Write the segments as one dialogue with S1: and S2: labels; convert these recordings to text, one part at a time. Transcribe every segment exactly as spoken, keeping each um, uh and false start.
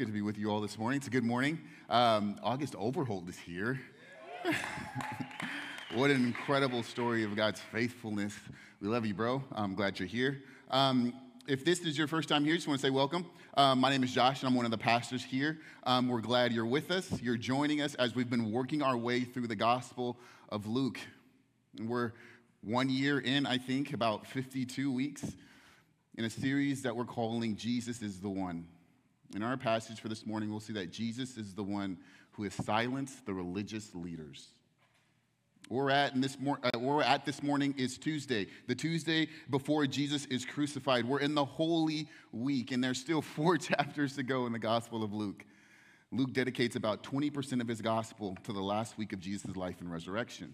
S1: good to be with you all this morning. It's a good morning. Um, August Overholt is here. What an incredible story of God's faithfulness. We love you, bro. I'm glad you're here. Um, if this is your first time here, just want to say welcome. Um, my name is Josh, and I'm one of the pastors here. Um, we're glad you're with us. You're joining us as we've been working our way through the Gospel of Luke. And we're one year in, I think, about fifty-two weeks in a series that we're calling Jesus is the One. In our passage for this morning, we'll see that Jesus is the one who has silenced the religious leaders. Where we're at, in this mor- uh, where we're at this morning is Tuesday, the Tuesday before Jesus is crucified. We're in the Holy Week, and there's still four chapters to go in the Gospel of Luke. Luke dedicates about twenty percent of his gospel to the last week of Jesus' life and resurrection.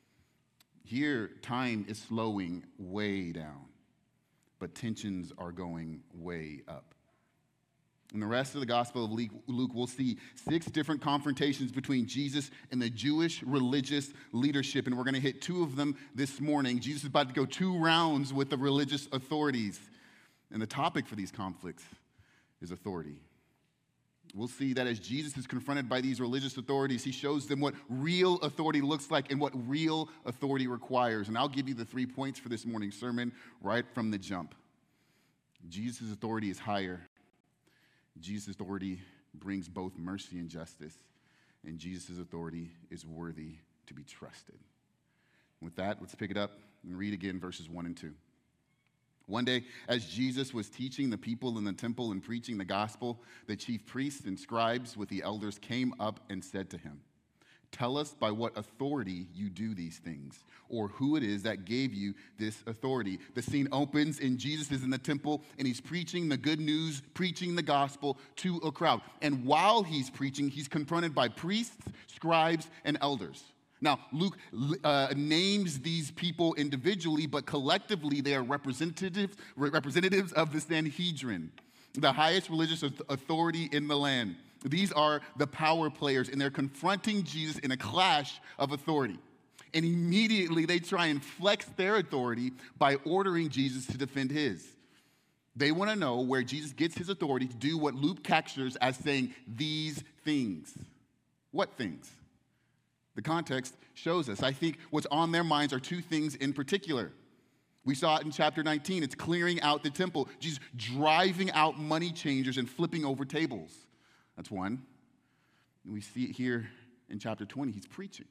S1: Here, time is slowing way down, but tensions are going way up. In the rest of the Gospel of Luke, we'll see six different confrontations between Jesus and the Jewish religious leadership, and we're going to hit two of them this morning. Jesus is about to go two rounds with the religious authorities, and the topic for these conflicts is authority. We'll see that as Jesus is confronted by these religious authorities, he shows them what real authority looks like and what real authority requires. And I'll give you the three points for this morning's sermon right from the jump. Jesus' authority is higher. Jesus' authority brings both mercy and justice, and Jesus' authority is worthy to be trusted. With that, let's pick it up and read again verses one and two. One day, as Jesus was teaching the people in the temple and preaching the gospel, the chief priests and scribes with the elders came up and said to him, "Tell us by what authority you do these things, or who it is that gave you this authority." The scene opens and Jesus is in the temple and he's preaching the good news, preaching the gospel to a crowd. And while he's preaching, he's confronted by priests, scribes, and elders. Now, Luke uh, names these people individually, but collectively they are representatives, representatives of the Sanhedrin, the highest religious authority in the land. These are the power players, and they're confronting Jesus in a clash of authority. And immediately they try and flex their authority by ordering Jesus to defend his. They want to know where Jesus gets his authority to do what Luke captures as saying these things. What things? The context shows us. I think what's on their minds are two things in particular. We saw it in chapter nineteen. It's clearing out the temple. Jesus driving out money changers and flipping over tables. That's one. And we see it here in chapter twenty. He's preaching.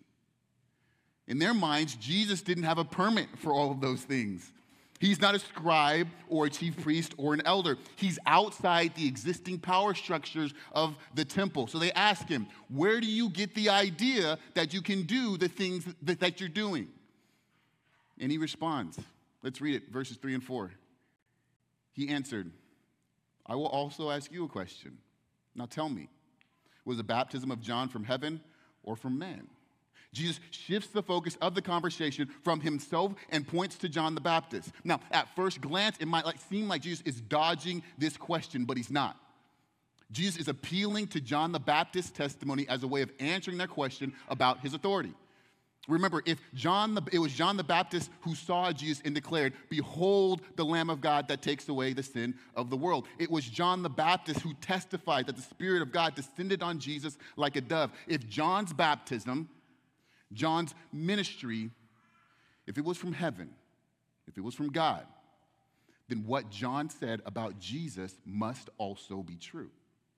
S1: In their minds, Jesus didn't have a permit for all of those things. He's not a scribe or a chief priest or an elder. He's outside the existing power structures of the temple. So they ask him, where do you get the idea that you can do the things that, that you're doing? And he responds. Let's read it, verses three and four. He answered, "I will also ask you a question. Now tell me, was the baptism of John from heaven or from man?" Jesus shifts the focus of the conversation from himself and points to John the Baptist. Now, at first glance, it might like, seem like Jesus is dodging this question, but he's not. Jesus is appealing to John the Baptist's testimony as a way of answering their question about his authority. Remember, if John the, it was John the Baptist who saw Jesus and declared, "Behold the Lamb of God that takes away the sin of the world." It was John the Baptist who testified that the Spirit of God descended on Jesus like a dove. If John's baptism, John's ministry, if it was from heaven, if it was from God, then what John said about Jesus must also be true.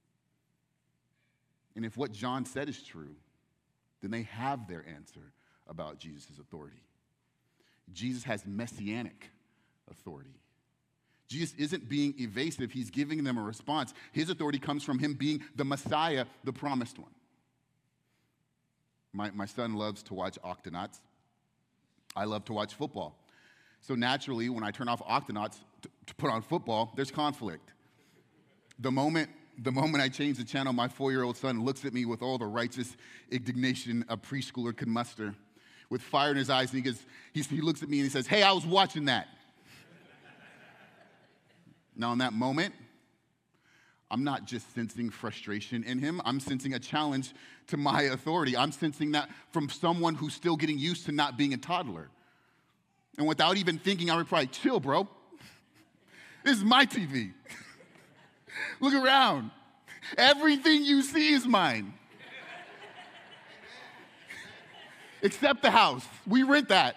S1: And if what John said is true, then they have their answer about Jesus' authority. Jesus has messianic authority. Jesus isn't being evasive. He's giving them a response. His authority comes from him being the Messiah, the promised one. My, my son loves to watch Octonauts. I love to watch football. So naturally, when I turn off Octonauts to, to put on football, there's conflict. The moment The moment I change the channel, my four-year-old son looks at me with all the righteous indignation a preschooler could muster, with fire in his eyes, and he, goes, he, he looks at me and he says, "Hey, I was watching that." Now, in that moment, I'm not just sensing frustration in him. I'm sensing a challenge to my authority. I'm sensing that from someone who's still getting used to not being a toddler. And without even thinking, I would probably, "Chill, bro. This is my T V. Look around. Everything you see is mine. Except the house. We rent that.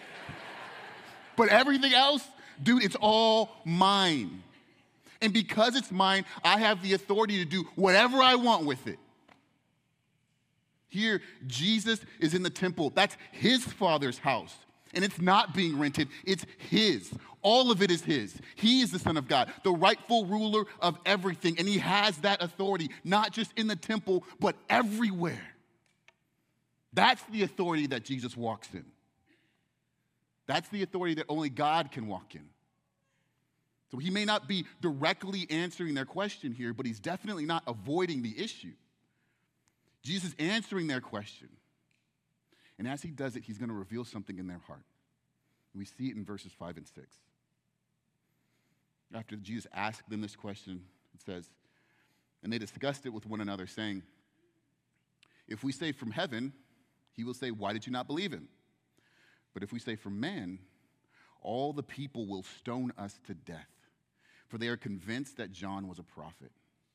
S1: But everything else, dude, it's all mine. And because it's mine, I have the authority to do whatever I want with it. Here, Jesus is in the temple. That's his Father's house. And it's not being rented, it's his. All of it is his. He is the Son of God, the rightful ruler of everything. And he has that authority, not just in the temple, but everywhere. That's the authority that Jesus walks in. That's the authority that only God can walk in. So he may not be directly answering their question here, but he's definitely not avoiding the issue. Jesus is answering their question. And as he does it, he's going to reveal something in their heart. We see it in verses five and six. After Jesus asked them this question, it says, and they discussed it with one another, saying, if we say from heaven, he will say, why did you not believe him? But if we say from man, all the people will stone us to death, for they are convinced that John was a prophet.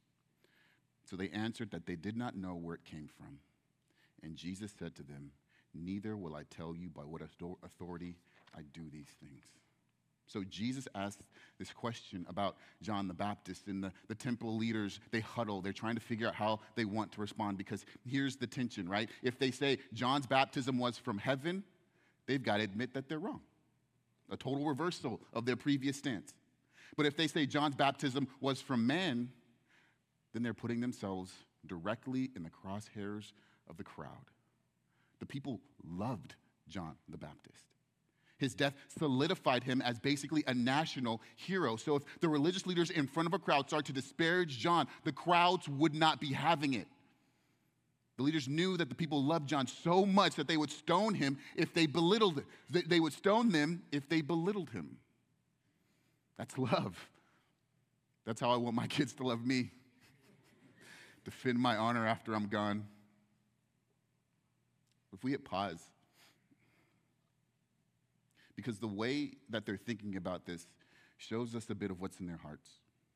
S1: So they answered that they did not know where it came from. And Jesus said to them, neither will I tell you by what authority I do these things. So Jesus asked this question about John the Baptist, and the, the temple leaders, they huddle. They're trying to figure out how they want to respond, because here's the tension, right? If they say John's baptism was from heaven, they've got to admit that they're wrong. A total reversal of their previous stance. But if they say John's baptism was from man, then they're putting themselves directly in the crosshairs of the crowd. The people loved John the Baptist. His death solidified him as basically a national hero. So if the religious leaders in front of a crowd start to disparage John, the crowds would not be having it. The leaders knew that the people loved John so much that they would stone him if they belittled him. They would stone them if they belittled him. That's love. That's how I want my kids to love me. Defend my honor after I'm gone. If we hit pause, because the way that they're thinking about this shows us a bit of what's in their hearts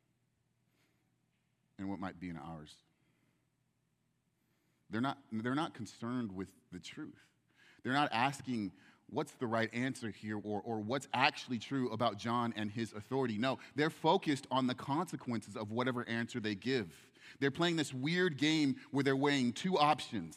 S1: and what might be in ours. They're not, they're not concerned with the truth. They're not asking what's the right answer here, or, or what's actually true about John and his authority. No, they're focused on the consequences of whatever answer they give. They're playing this weird game where they're weighing two options.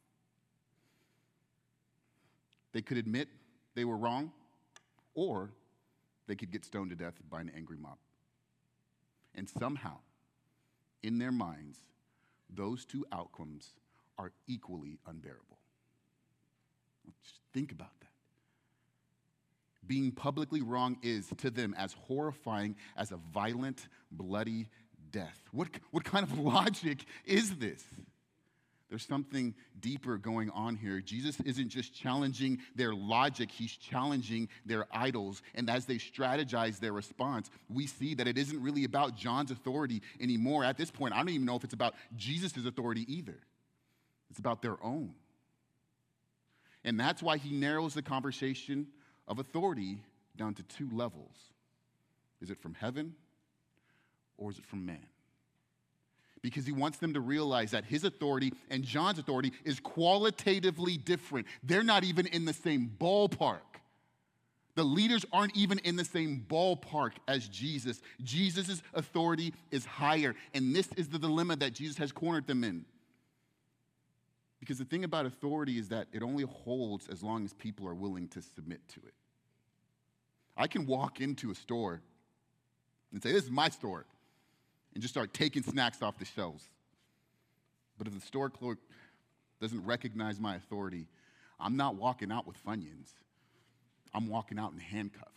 S1: They could admit they were wrong, or they could get stoned to death by an angry mob. And somehow, in their minds, those two outcomes are equally unbearable. Just think about that. Being publicly wrong is, to them, as horrifying as a violent, bloody death. What, what kind of logic is this? There's something deeper going on here. Jesus isn't just challenging their logic, he's challenging their idols. And as they strategize their response, we see that it isn't really about John's authority anymore. At this point, I don't even know if it's about Jesus' authority either. It's about their own. And that's why he narrows the conversation of authority down to two levels. Is it from heaven, or is it from man? Because he wants them to realize that his authority and John's authority is qualitatively different. They're not even in the same ballpark. The leaders aren't even in the same ballpark as Jesus. Jesus' authority is higher, and this is the dilemma that Jesus has cornered them in. Because the thing about authority is that it only holds as long as people are willing to submit to it. I can walk into a store and say, this is my store, and just start taking snacks off the shelves. But if the store clerk doesn't recognize my authority, I'm not walking out with Funyuns. I'm walking out in handcuffs.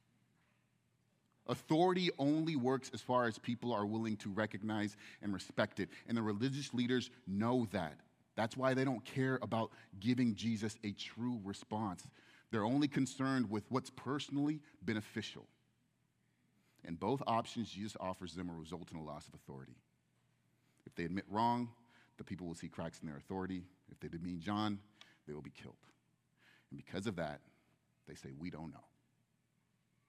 S1: Authority only works as far as people are willing to recognize and respect it. And the religious leaders know that. That's why they don't care about giving Jesus a true response. They're only concerned with what's personally beneficial. In both options, Jesus offers them a result in a loss of authority. If they admit wrong, the people will see cracks in their authority. If they demean John, they will be killed. And because of that, they say, we don't know.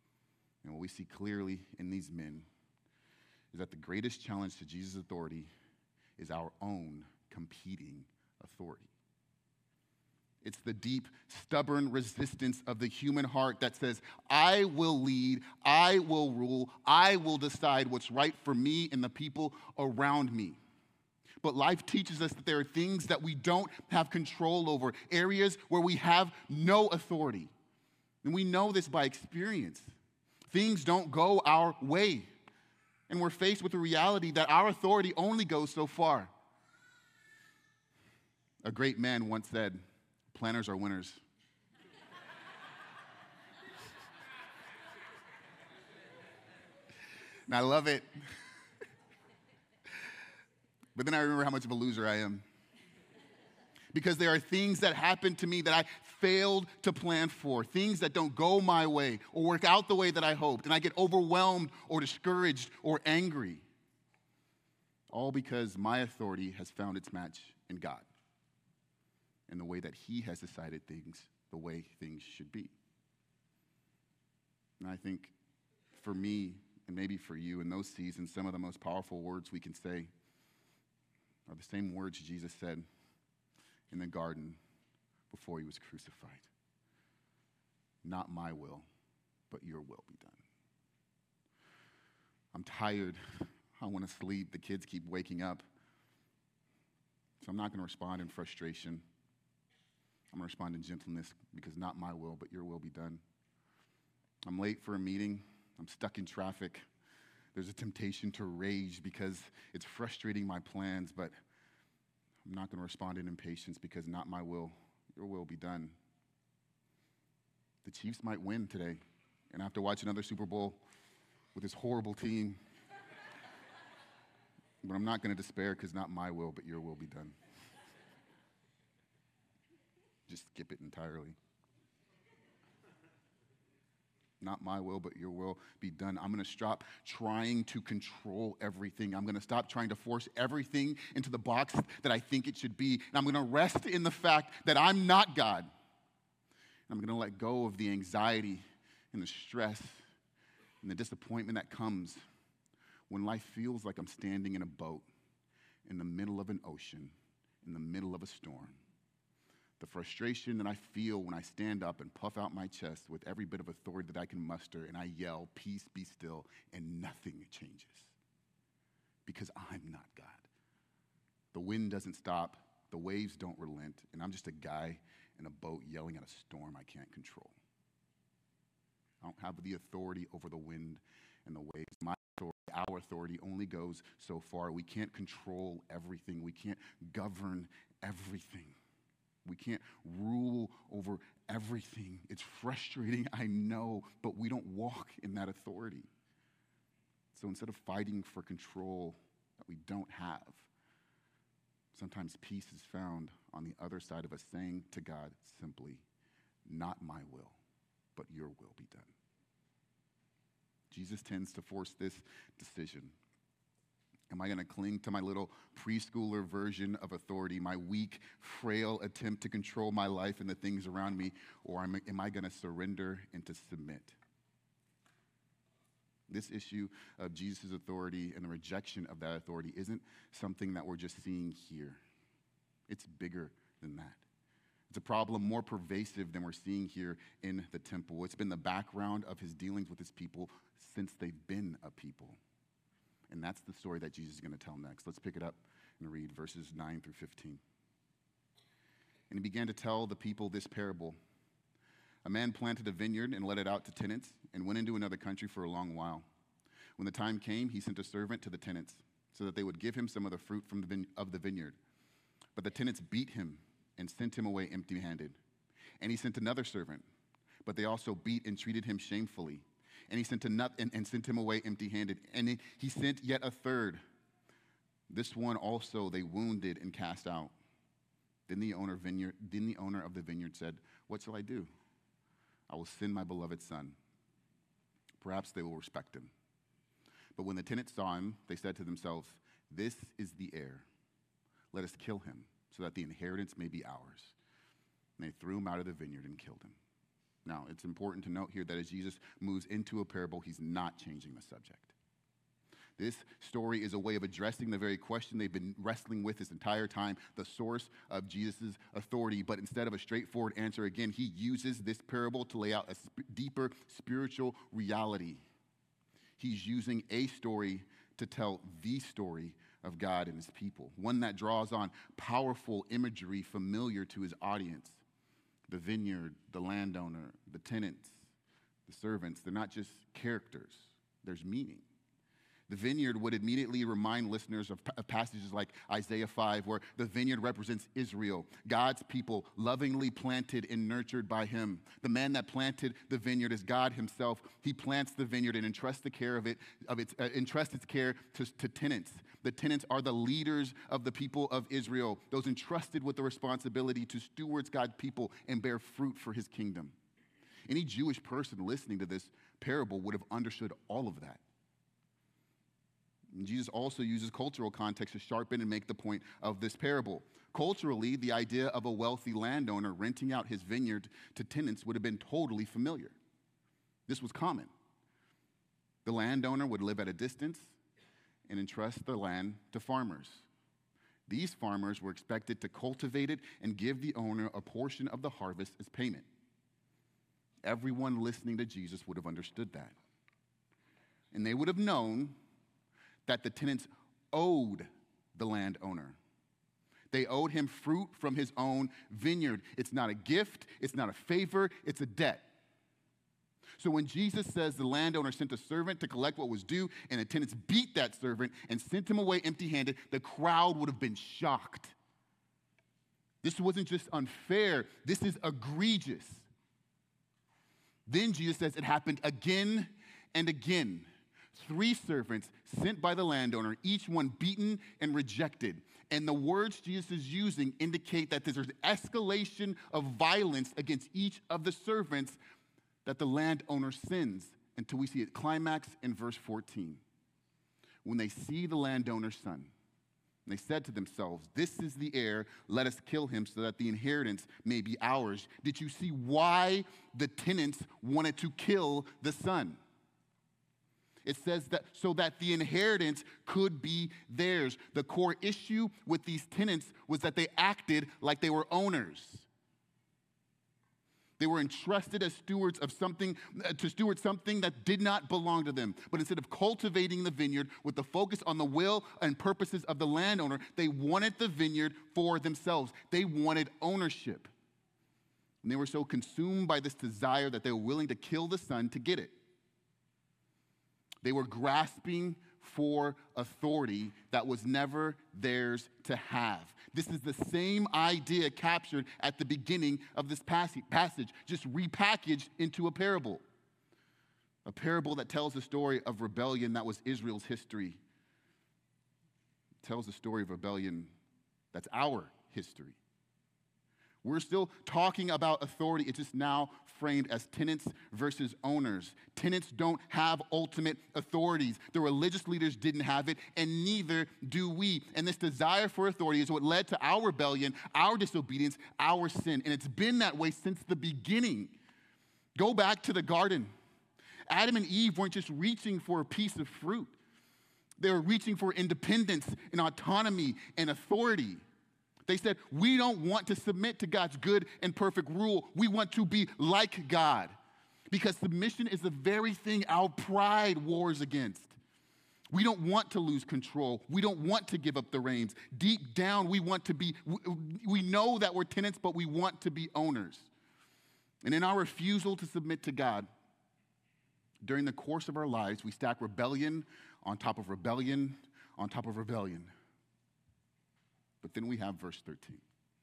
S1: And what we see clearly in these men is that the greatest challenge to Jesus' authority is our own competing authority. It's the deep, stubborn resistance of the human heart that says, I will lead, I will rule, I will decide what's right for me and the people around me. But life teaches us that there are things that we don't have control over, areas where we have no authority. And we know this by experience. Things don't go our way. And we're faced with the reality that our authority only goes so far. A great man once said, planners are winners. And I love it. But then I remember how much of a loser I am. Because there are things that happen to me that I failed to plan for, things that don't go my way or work out the way that I hoped, and I get overwhelmed or discouraged or angry. All because my authority has found its match in God and the way that He has decided things the way things should be. And I think for me, and maybe for you in those seasons, some of the most powerful words we can say are the same words Jesus said in the garden before He was crucified. Not my will, but your will be done. I'm tired. I want to sleep. The kids keep waking up. So I'm not going to respond in frustration. I'm going to respond in gentleness because not my will, but your will be done. I'm late for a meeting. I'm stuck in traffic. There's a temptation to rage because it's frustrating my plans, but I'm not going to respond in impatience because not my will, your will be done. The Chiefs might win today, and I have to watch another Super Bowl with this horrible team. But I'm not going to despair because not my will, but your will be done. Just skip it entirely. Not my will, but your will be done. I'm going to stop trying to control everything. I'm going to stop trying to force everything into the box that I think it should be. And I'm going to rest in the fact that I'm not God. And I'm going to let go of the anxiety and the stress and the disappointment that comes when life feels like I'm standing in a boat in the middle of an ocean, in the middle of a storm. The frustration that I feel when I stand up and puff out my chest with every bit of authority that I can muster and I yell, peace, be still, and nothing changes. Because I'm not God. The wind doesn't stop, the waves don't relent, and I'm just a guy in a boat yelling at a storm I can't control. I don't have the authority over the wind and the waves. My authority, our authority only goes so far. We can't control everything. We can't govern everything. We can't rule over everything. It's frustrating, I know, but we don't walk in that authority. So instead of fighting for control that we don't have, sometimes peace is found on the other side of us saying to God simply, not my will, but your will be done. Jesus tends to force this decision. Am I going to cling to my little preschooler version of authority, my weak, frail attempt to control my life and the things around me, or am I going to surrender and to submit? This issue of Jesus' authority and the rejection of that authority isn't something that we're just seeing here. It's bigger than that. It's a problem more pervasive than we're seeing here in the temple. It's been the background of his dealings with his people since they've been a people. And that's the story that Jesus is going to tell next. Let's pick it up and read verses nine through fifteen. And he began to tell the people this parable. A man planted a vineyard and let it out to tenants and went into another country for a long while. When the time came, he sent a servant to the tenants so that they would give him some of the fruit from the vine- of the vineyard. But the tenants beat him and sent him away empty-handed. And he sent another servant, but they also beat and treated him shamefully. And he sent another, and, and sent him away empty-handed. And he, he sent yet a third. This one also they wounded and cast out. Then the owner vineyard, then the owner of the vineyard said, "What shall I do? I will send my beloved son. Perhaps they will respect him." But when the tenants saw him, they said to themselves, "This is the heir. Let us kill him, so that the inheritance may be ours." And they threw him out of the vineyard and killed him. Now, it's important to note here that as Jesus moves into a parable, he's not changing the subject. This story is a way of addressing the very question they've been wrestling with this entire time, the source of Jesus' authority. But instead of a straightforward answer, again, he uses this parable to lay out a sp- deeper spiritual reality. He's using a story to tell the story of God and his people, one that draws on powerful imagery familiar to his audience. The vineyard, the landowner, the tenants, the servants, they're not just characters, there's meaning. The vineyard would immediately remind listeners of, of passages like Isaiah five, where the vineyard represents Israel, God's people lovingly planted and nurtured by him. The man that planted the vineyard is God himself. He plants the vineyard and entrusts the care of it, of its, uh, entrusts its care to, to tenants. The tenants are the leaders of the people of Israel, those entrusted with the responsibility to steward God's people and bear fruit for his kingdom. Any Jewish person listening to this parable would have understood all of that. And Jesus also uses cultural context to sharpen and make the point of this parable. Culturally, the idea of a wealthy landowner renting out his vineyard to tenants would have been totally familiar. This was common. The landowner would live at a distance and entrust the land to farmers. These farmers were expected to cultivate it and give the owner a portion of the harvest as payment. Everyone listening to Jesus would have understood that. And they would have known that the tenants owed the landowner. They owed him fruit from his own vineyard. It's not a gift, it's not a favor, it's a debt. So when Jesus says the landowner sent a servant to collect what was due, and the tenants beat that servant and sent him away empty-handed, the crowd would have been shocked. This wasn't just unfair, this is egregious. Then Jesus says it happened again and again. Three servants sent by the landowner, each one beaten and rejected. And the words Jesus is using indicate that there's an escalation of violence against each of the servants that the landowner sins, until we see it climax in verse fourteen. When they see the landowner's son, they said to themselves, "This is the heir, let us kill him so that the inheritance may be ours." Did you see why the tenants wanted to kill the son? It says that so that the inheritance could be theirs. The core issue with these tenants was that they acted like they were owners. They were entrusted as stewards of something, to steward something that did not belong to them. But instead of cultivating the vineyard with the focus on the will and purposes of the landowner, they wanted the vineyard for themselves. They wanted ownership. And they were so consumed by this desire that they were willing to kill the son to get it. They were grasping for authority that was never theirs to have. This is the same idea captured at the beginning of this passage, just repackaged into a parable. A parable that tells the story of rebellion that was Israel's history. It tells the story of rebellion that's our history. We're still talking about authority. It's just now framed as tenants versus owners. Tenants don't have ultimate authorities. The religious leaders didn't have it, and neither do we. And this desire for authority is what led to our rebellion, our disobedience, our sin. And it's been that way since the beginning. Go back to the garden. Adam and Eve weren't just reaching for a piece of fruit. They were reaching for independence and autonomy and authority. They said, we don't want to submit to God's good and perfect rule. We want to be like God. Because submission is the very thing our pride wars against. We don't want to lose control. We don't want to give up the reins. Deep down, we want to be, we know that we're tenants, but we want to be owners. And in our refusal to submit to God, during the course of our lives, we stack rebellion on top of rebellion on top of rebellion. But then we have verse thirteen,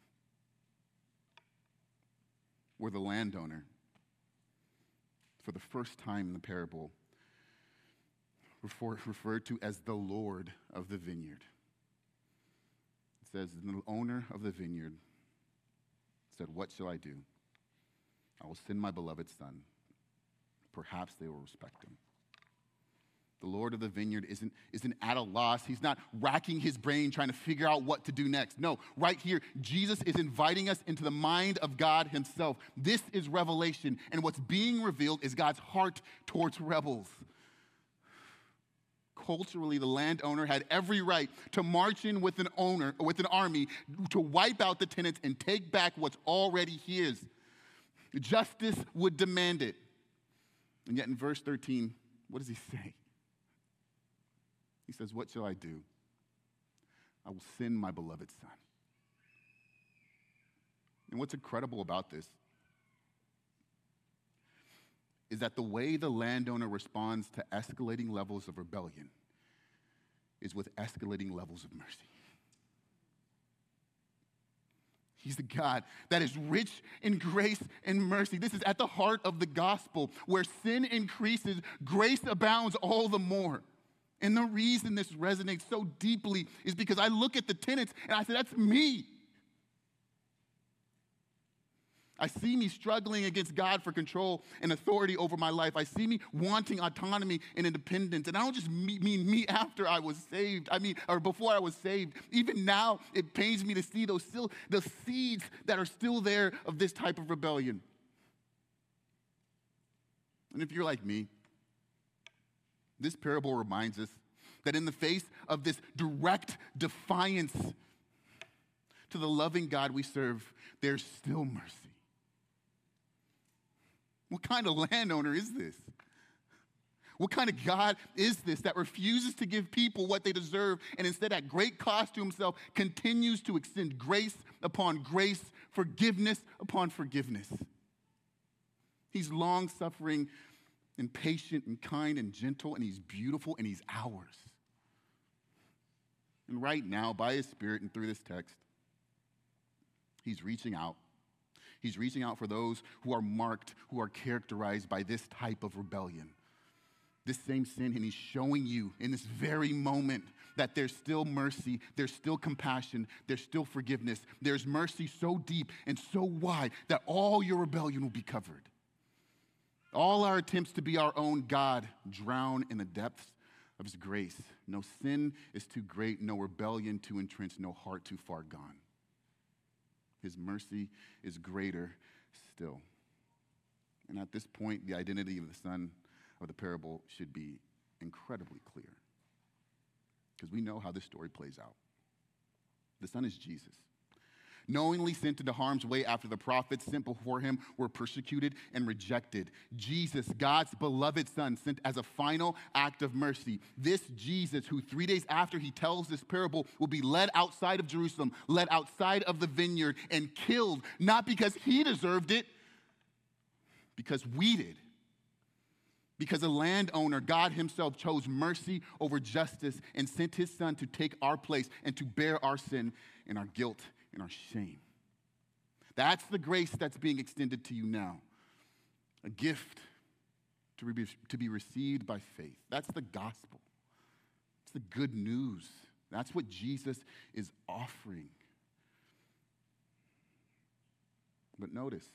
S1: where the landowner, for the first time in the parable, refer, referred to as the Lord of the vineyard. It says, the owner of the vineyard said, "What shall I do? I will send my beloved son. Perhaps they will respect him." The Lord of the vineyard isn't, isn't at a loss. He's not racking his brain trying to figure out what to do next. No, right here, Jesus is inviting us into the mind of God himself. This is revelation, and what's being revealed is God's heart towards rebels. culturally, the landowner had every right to march in with an owner, with an army, to wipe out the tenants and take back what's already his. Justice would demand it. And yet in verse thirteen, what does he say? He says, "What shall I do? I will send my beloved son." And what's incredible about this is that the way the landowner responds to escalating levels of rebellion is with escalating levels of mercy. He's the God that is rich in grace and mercy. This is at the heart of the gospel. Where sin increases, grace abounds all the more. And the reason this resonates so deeply is because I look at the tenants and I say, that's me. I see me struggling against God for control and authority over my life. I see me wanting autonomy and independence. And I don't just mean me after I was saved. I mean, or before I was saved. Even now, it pains me to see those still the seeds that are still there of this type of rebellion. And if you're like me, this parable reminds us that in the face of this direct defiance to the loving God we serve, there's still mercy. What kind of landowner is this? What kind of God is this that refuses to give people what they deserve and instead at great cost to himself continues to extend grace upon grace, forgiveness upon forgiveness? He's long-suffering and patient and kind and gentle, and he's beautiful and he's ours. And right now, by his Spirit and through this text, he's reaching out. He's reaching out for those who are marked, who are characterized by this type of rebellion, this same sin, and he's showing you in this very moment that there's still mercy, there's still compassion, there's still forgiveness. There's mercy so deep and so wide that all your rebellion will be covered. All our attempts to be our own God drown in the depths of his grace. No sin is too great, no rebellion too entrenched, no heart too far gone. His mercy is greater still. And at this point, the identity of the son of the parable should be incredibly clear, because we know how this story plays out. The son is Jesus, knowingly sent into harm's way after the prophets sent before him were persecuted and rejected. Jesus, God's beloved son, sent as a final act of mercy. This Jesus, who three days after he tells this parable will be led outside of Jerusalem, led outside of the vineyard and killed, not because he deserved it, because we did. Because a landowner, God himself, chose mercy over justice and sent his son to take our place and to bear our sin and our guilt and our shame. That's the grace that's being extended to you now. A gift to be, to be received by faith. That's the gospel. It's the good news. That's what Jesus is offering. But notice,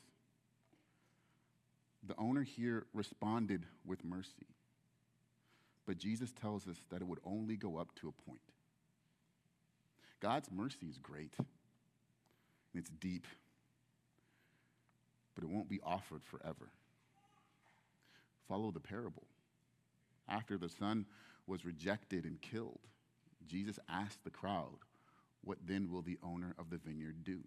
S1: the owner here responded with mercy. But Jesus tells us that it would only go up to a point. God's mercy is great. It's deep, but it won't be offered forever. Follow the parable. After the son was rejected and killed, Jesus asked the crowd, "What then will the owner of the vineyard do?"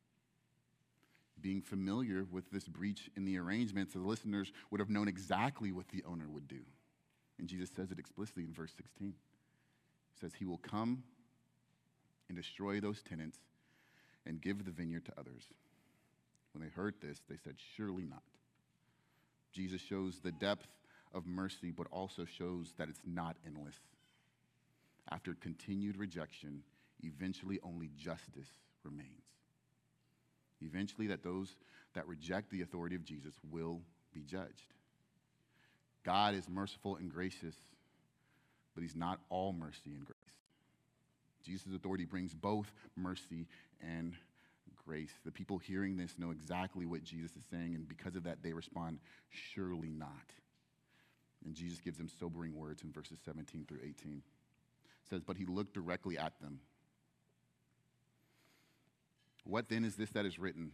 S1: Being familiar with this breach in the arrangements, the listeners would have known exactly what the owner would do. And Jesus says it explicitly in verse sixteen. He says, "He will come and destroy those tenants and give the vineyard to others." When they heard this, they said, "Surely not." Jesus shows the depth of mercy, but also shows that it's not endless. After continued rejection, eventually only justice remains. Eventually, that those that reject the authority of Jesus will be judged. God is merciful and gracious, but he's not all mercy and grace. Jesus' authority brings both mercy and grace. The people hearing this know exactly what Jesus is saying, and because of that, they respond, "Surely not." And Jesus gives them sobering words in verses seventeen through eighteen. It says, "But he looked directly at them. 'What then is this that is written?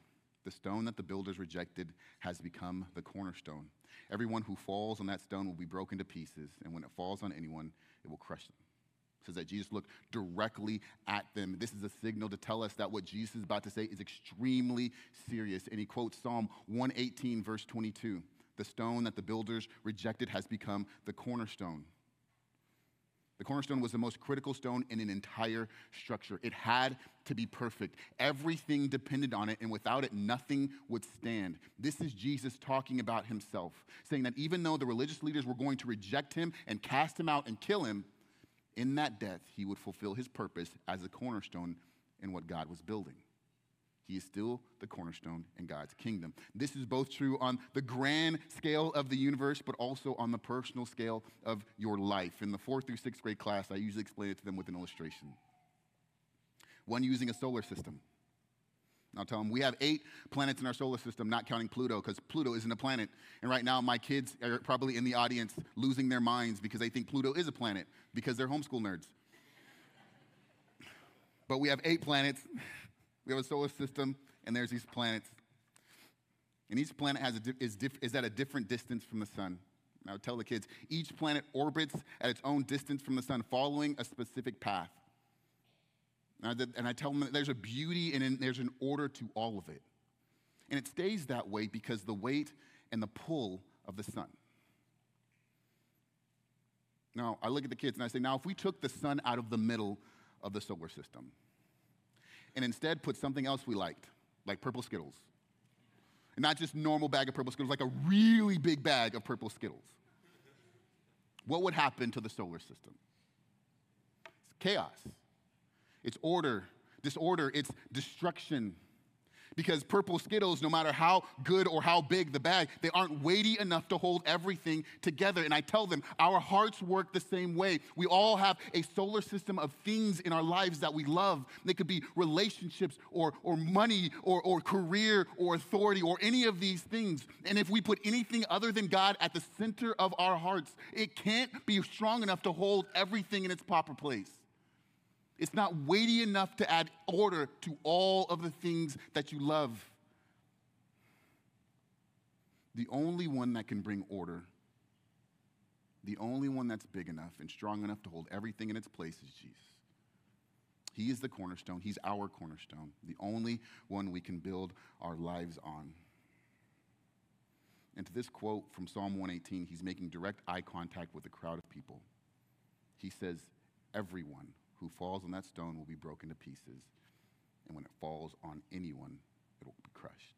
S1: The stone that the builders rejected has become the cornerstone. Everyone who falls on that stone will be broken to pieces, and when it falls on anyone, it will crush them. It says that Jesus looked directly at them. This is a signal to tell us that what Jesus is about to say is extremely serious. And he quotes Psalm one eighteen, verse twenty-two. The stone that the builders rejected has become the cornerstone. The cornerstone was the most critical stone in an entire structure. It had to be perfect. Everything depended on it, and without it, nothing would stand. This is Jesus talking about himself, saying that even though the religious leaders were going to reject him and cast him out and kill him, in that death, he would fulfill his purpose as a cornerstone in what God was building. He is still the cornerstone in God's kingdom. This is both true on the grand scale of the universe, but also on the personal scale of your life. In the fourth through sixth grade class, I usually explain it to them with an illustration. One using a solar system. I'll tell them we have eight planets in our solar system, not counting Pluto, because Pluto isn't a planet. And right now, my kids are probably in the audience losing their minds because they think Pluto is a planet because they're homeschool nerds. But we have eight planets. We have a solar system, and there's these planets. And each planet has a di- is, diff- is at a different distance from the sun. And I would tell the kids, each planet orbits at its own distance from the sun, following a specific path. And I, did, and I tell them that there's a beauty and in, there's an order to all of it. And it stays that way because the weight and the pull of the sun. Now, I look at the kids and I say, now, if we took the sun out of the middle of the solar system, and instead put something else we liked, like purple Skittles. And not just normal bag of purple Skittles, like a really big bag of purple Skittles. What would happen to the solar system? It's chaos. It's order, disorder, it's destruction. Because purple Skittles, no matter how good or how big the bag, they aren't weighty enough to hold everything together. And I tell them, our hearts work the same way. We all have a solar system of things in our lives that we love. They could be relationships or, or money or, or career or authority or any of these things. And if we put anything other than God at the center of our hearts, it can't be strong enough to hold everything in its proper place. It's not weighty enough to add order to all of the things that you love. The only one that can bring order, the only one that's big enough and strong enough to hold everything in its place is Jesus. He is the cornerstone. He's our cornerstone, the only one we can build our lives on. And to this quote from Psalm one eighteen, he's making direct eye contact with a crowd of people. He says, everyone who falls on that stone will be broken to pieces, and when it falls on anyone, it will be crushed.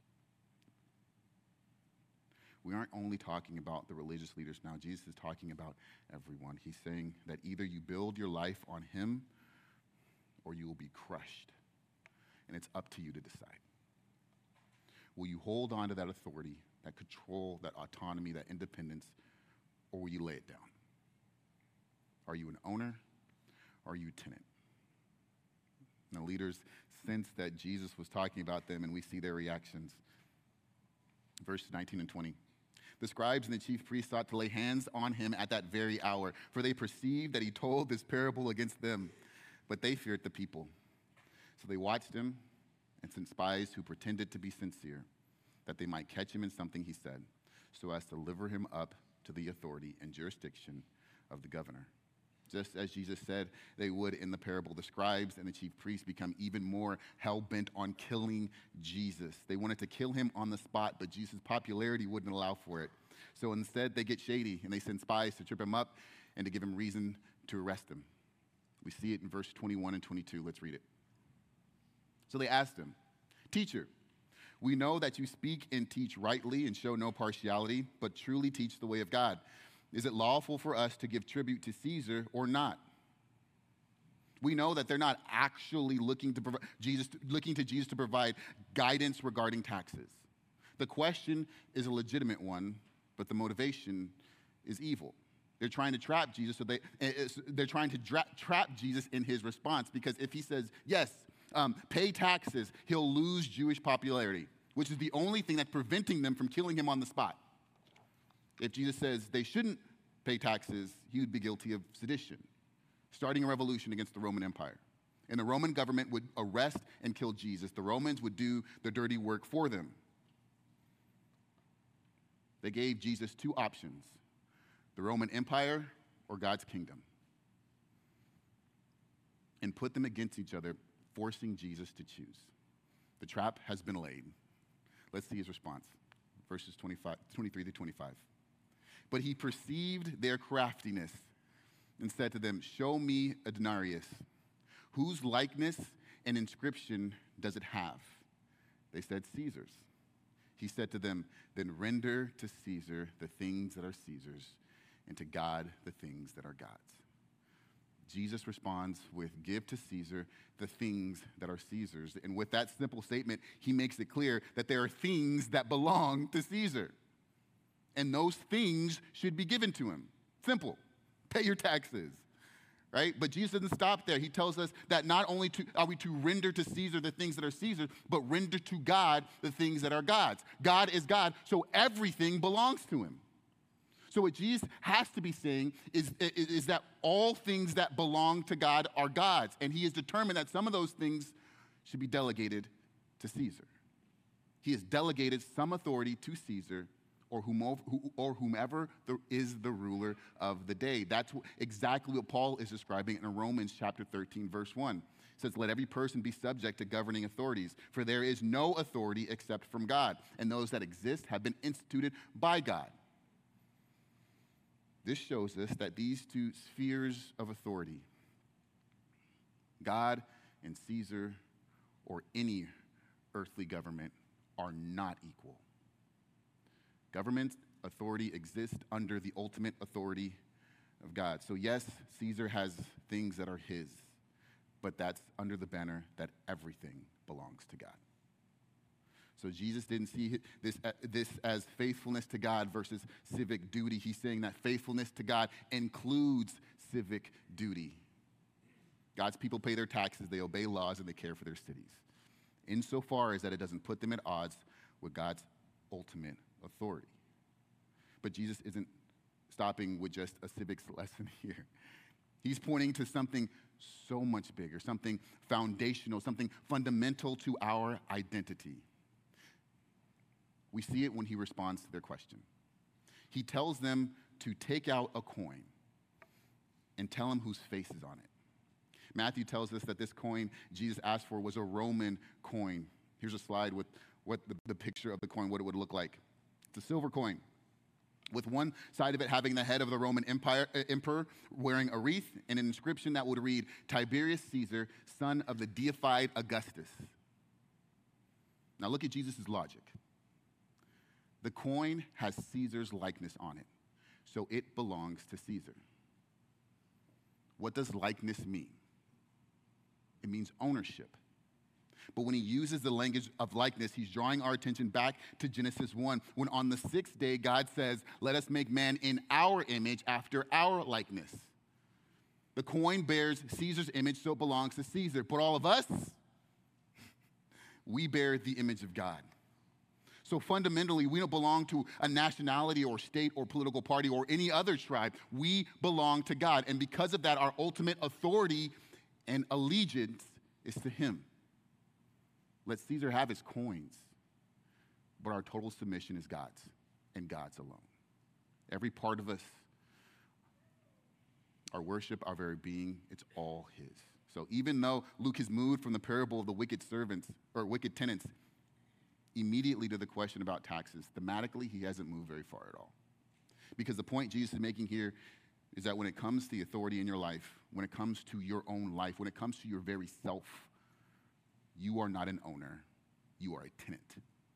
S1: We aren't only talking about the religious leaders now. Jesus is talking about everyone. He's saying that either you build your life on him or you will be crushed, and it's up to you to decide. Will you hold on to that authority, that control, that autonomy, that independence, or will you lay it down? Are you an owner? Are you a tenant? And the leaders sense that Jesus was talking about them, and we see their reactions. Verses nineteen and twenty. The scribes and the chief priests sought to lay hands on him at that very hour, for they perceived that he told this parable against them, but they feared the people. So they watched him and sent spies who pretended to be sincere, that they might catch him in something he said, so as to deliver him up to the authority and jurisdiction of the governor. Just as Jesus said they would in the parable, the scribes and the chief priests become even more hell-bent on killing Jesus. They wanted to kill him on the spot, but Jesus' popularity wouldn't allow for it. So instead, they get shady, and they send spies to trip him up and to give him reason to arrest him. We see it in verse twenty-one and twenty-two. Let's read it. So they asked him, "Teacher, we know that you speak and teach rightly and show no partiality, but truly teach the way of God. Is it lawful for us to give tribute to Caesar or not?" We know that they're not actually looking to provide Jesus, looking to Jesus to provide guidance regarding taxes. The question is a legitimate one, but the motivation is evil. They're trying to trap Jesus, so they they're trying to dra- trap Jesus in his response, because if he says yes, um, pay taxes, he'll lose Jewish popularity, which is the only thing that's preventing them from killing him on the spot. If Jesus says they shouldn't pay taxes, he would be guilty of sedition, starting a revolution against the Roman Empire. And the Roman government would arrest and kill Jesus. The Romans would do the dirty work for them. They gave Jesus two options, the Roman Empire or God's kingdom, and put them against each other, forcing Jesus to choose. The trap has been laid. Let's see his response, verses twenty-five, twenty-three to twenty-five. But he perceived their craftiness and said to them, show me a denarius. Whose likeness and inscription does it have? They said, Caesar's. He said to them, then render to Caesar the things that are Caesar's, and to God the things that are God's. Jesus responds with, give to Caesar the things that are Caesar's. And with that simple statement, he makes it clear that there are things that belong to Caesar. And those things should be given to him. Simple. Pay your taxes. Right? But Jesus doesn't stop there. He tells us that not only to, are we to render to Caesar the things that are Caesar, but render to God the things that are God's. God is God, so everything belongs to him. So what Jesus has to be saying is, is, is that all things that belong to God are God's, and he has determined that some of those things should be delegated to Caesar. He has delegated some authority to Caesar or whomever, or whomever the, is the ruler of the day. That's exactly what Paul is describing in Romans chapter thirteen, verse one. It says, let every person be subject to governing authorities, for there is no authority except from God, and those that exist have been instituted by God. This shows us that these two spheres of authority, God and Caesar, or any earthly government, are not equal. Government authority exists under the ultimate authority of God. So yes, Caesar has things that are his, but that's under the banner that everything belongs to God. So Jesus didn't see this, uh, this as faithfulness to God versus civic duty. He's saying that faithfulness to God includes civic duty. God's people pay their taxes, they obey laws, and they care for their cities, insofar as that it doesn't put them at odds with God's ultimate authority. But Jesus isn't stopping with just a civics lesson here. He's pointing to something so much bigger, something foundational, something fundamental to our identity. We see it when he responds to their question. He tells them to take out a coin and tell him whose face is on it. Matthew tells us that this coin Jesus asked for was a Roman coin. Here's a slide with what the, the picture of the coin, what it would look like. It's a silver coin, with one side of it having the head of the Roman Empire, uh, emperor wearing a wreath and an inscription that would read, Tiberius Caesar, son of the deified Augustus. Now look at Jesus' logic. The coin has Caesar's likeness on it, so it belongs to Caesar. What does likeness mean? It means ownership. But when he uses the language of likeness, he's drawing our attention back to Genesis one, when on the sixth day, God says, let us make man in our image after our likeness. The coin bears Caesar's image, so it belongs to Caesar. But all of us, we bear the image of God. So fundamentally, we don't belong to a nationality or state or political party or any other tribe. We belong to God. And because of that, our ultimate authority and allegiance is to him. Let Caesar have his coins, but our total submission is God's and God's alone. Every part of us, our worship, our very being, it's all his. So even though Luke has moved from the parable of the wicked servants or wicked tenants immediately to the question about taxes, thematically, he hasn't moved very far at all. Because the point Jesus is making here is that when it comes to the authority in your life, when it comes to your own life, when it comes to your very self, you are not an owner, you are a tenant.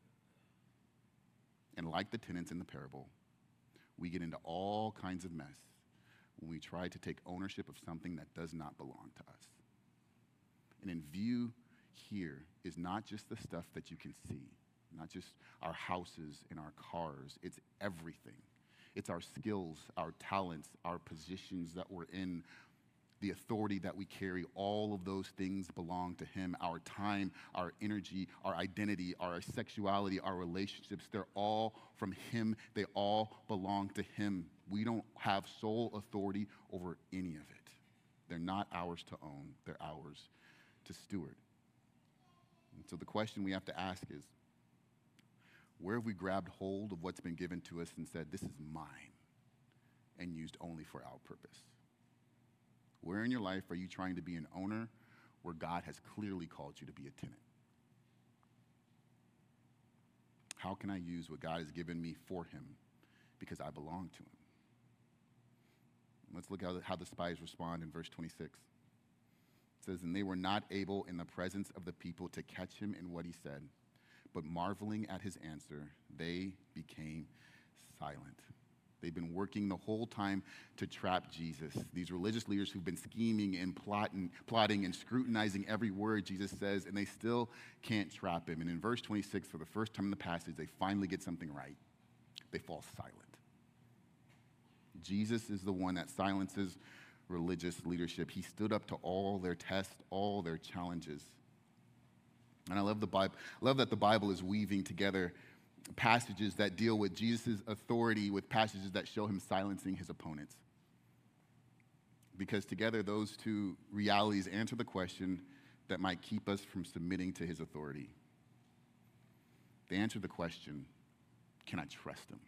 S1: And like the tenants in the parable, we get into all kinds of mess when we try to take ownership of something that does not belong to us. And in view here is not just the stuff that you can see, not just our houses and our cars, it's everything. It's our skills, our talents, our positions that we're in, the authority that we carry. All of those things belong to him. Our time, our energy, our identity, our sexuality, our relationships, they're all from him. They all belong to him. We don't have sole authority over any of it. They're not ours to own. They're ours to steward. And so the question we have to ask is, where have we grabbed hold of what's been given to us and said, this is mine, and used only for our purpose? Where in your life are you trying to be an owner where God has clearly called you to be a tenant? How can I use what God has given me for him because I belong to him? Let's look at how the spies respond in verse twenty-six. It says, and they were not able in the presence of the people to catch him in what he said, but marveling at his answer, they became silent. They've been working the whole time to trap Jesus. These religious leaders who've been scheming and plotting, plotting and scrutinizing every word Jesus says, and they still can't trap him. And in verse twenty-six, for the first time in the passage, they finally get something right. They fall silent. Jesus is the one that silences religious leadership. He stood up to all their tests, all their challenges. And I love the Bible. I love that the Bible is weaving together passages that deal with Jesus' authority with passages that show him silencing his opponents. Because together, those two realities answer the question that might keep us from submitting to his authority. They answer the question, can I trust him?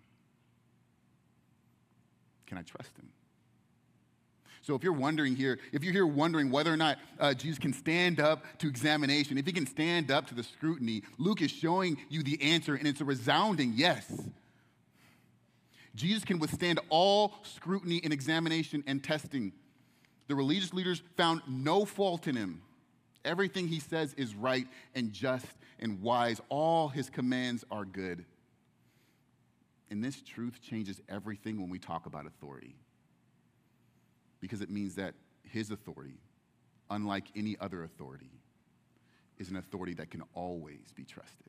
S1: Can I trust him? So if you're wondering here, if you're here wondering whether or not uh, Jesus can stand up to examination, if he can stand up to the scrutiny, Luke is showing you the answer, and it's a resounding yes. Jesus can withstand all scrutiny and examination and testing. The religious leaders found no fault in him. Everything he says is right and just and wise. All his commands are good. And this truth changes everything when we talk about authority, because it means that his authority, unlike any other authority, is an authority that can always be trusted.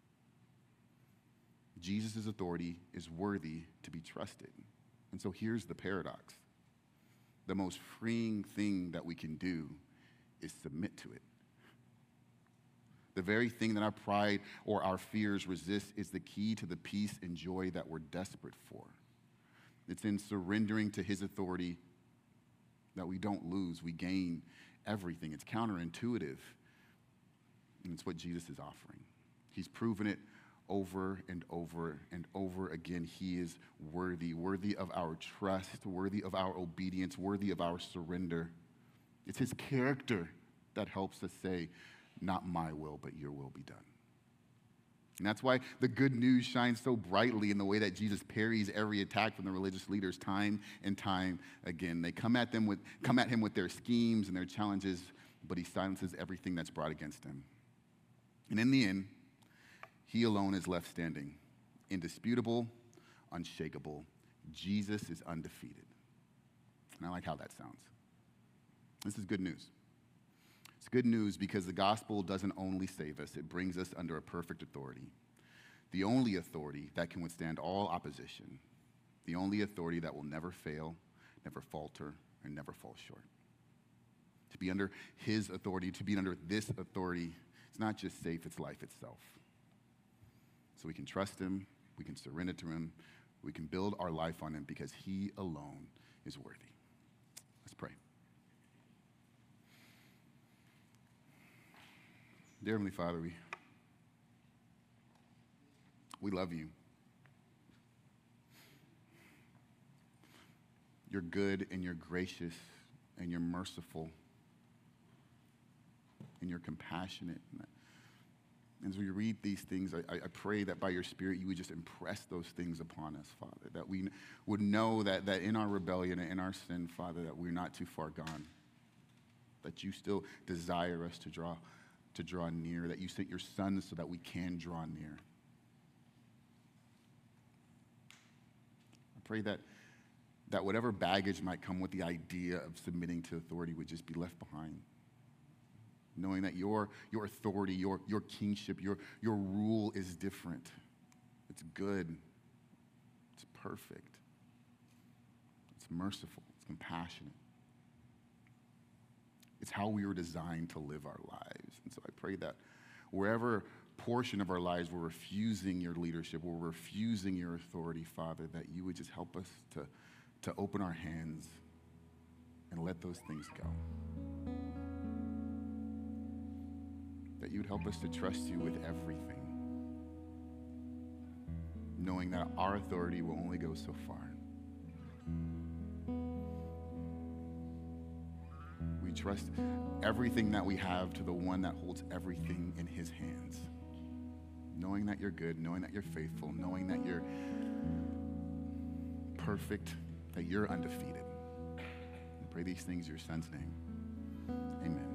S1: Jesus' authority is worthy to be trusted. And so here's the paradox. The most freeing thing that we can do is submit to it. The very thing that our pride or our fears resist is the key to the peace and joy that we're desperate for. It's in surrendering to his authority that we don't lose, we gain everything. It's counterintuitive, and it's what Jesus is offering. He's proven it over and over and over again. He is worthy, worthy of our trust, worthy of our obedience, worthy of our surrender. It's his character that helps us say, not my will, but your will be done. And that's why the good news shines so brightly in the way that Jesus parries every attack from the religious leaders time and time again. They come at them with, come at him with their schemes and their challenges, but he silences everything that's brought against him. And in the end, he alone is left standing, indisputable, unshakable. Jesus is undefeated. And I like how that sounds. This is good news. It's good news because the gospel doesn't only save us, it brings us under a perfect authority. The only authority that can withstand all opposition. The only authority that will never fail, never falter, and never fall short. To be under his authority, to be under this authority, it's not just safe, it's life itself. So we can trust him, we can surrender to him, we can build our life on him because he alone is worthy. Let's pray. Dear Heavenly Father, we, we love you. You're good and you're gracious and you're merciful and you're compassionate. And as we read these things, I, I pray that by your Spirit you would just impress those things upon us, Father, that we would know that, that in our rebellion and in our sin, Father, that we're not too far gone, that you still desire us to draw to draw near, that you sent your Son so that we can draw near. I pray that, that whatever baggage might come with the idea of submitting to authority would just be left behind. Knowing that your, your authority, your, your kingship, your, your rule is different. It's good. It's perfect. It's merciful. It's compassionate. It's how we were designed to live our lives. And so I pray that wherever portion of our lives we're refusing your leadership, we're refusing your authority, Father, that you would just help us to, to open our hands and let those things go. that you would help us to trust you with everything, knowing that our authority will only go so far. We trust everything that we have to the one that holds everything in his hands, knowing that you're good, knowing that you're faithful, knowing that you're perfect, that you're undefeated. We pray these things in your son's name. Amen.